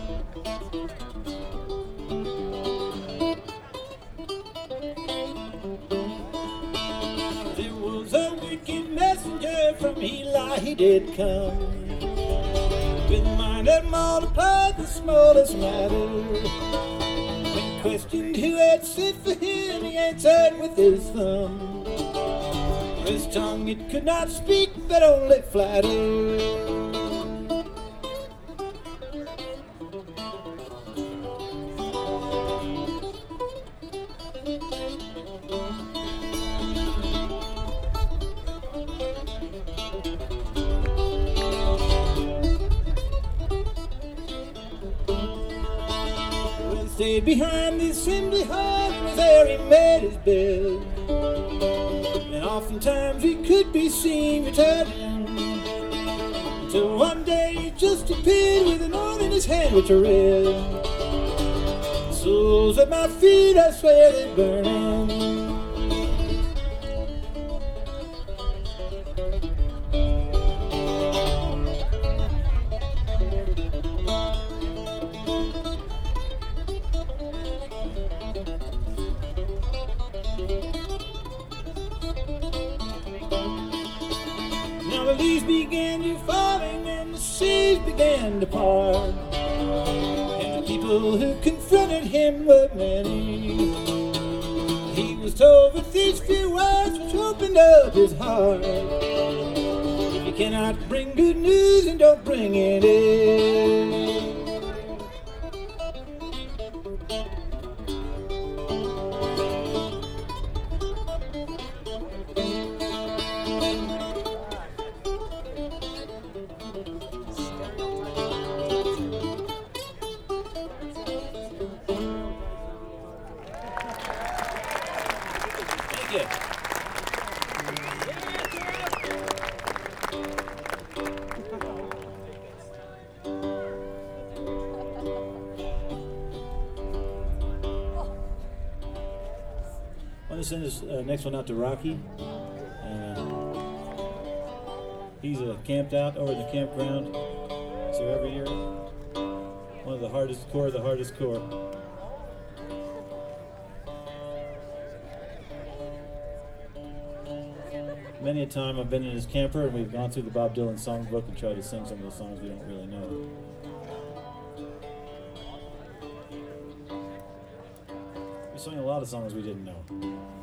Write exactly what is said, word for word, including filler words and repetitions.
There was a wicked messenger from Eli, he did come, with mind that multiplied the smallest matter. When questioned who had sent for him, he answered with his thumb. His tongue it could not speak, but only flatter. Stayed behind the assembly hall, and there he made his bed. And oftentimes he could be seen returning, until one day he just appeared with an oil in his hand which I read. The soles at my feet, I swear they're burning. Now the leaves began to falling and the seas began to part, and the people who confronted him were many. He was told with these few words which opened up his heart: if you cannot bring good news, then don't bring it in. Yeah. I want to send this uh, next one out to Rocky. Uh, he's uh, camped out over the campground, so every year, one of the hardest core, the hardest core. Many a time I've been in his camper and we've gone through the Bob Dylan songbook and tried to sing some of the songs we don't really know. We sang a lot of songs we didn't know.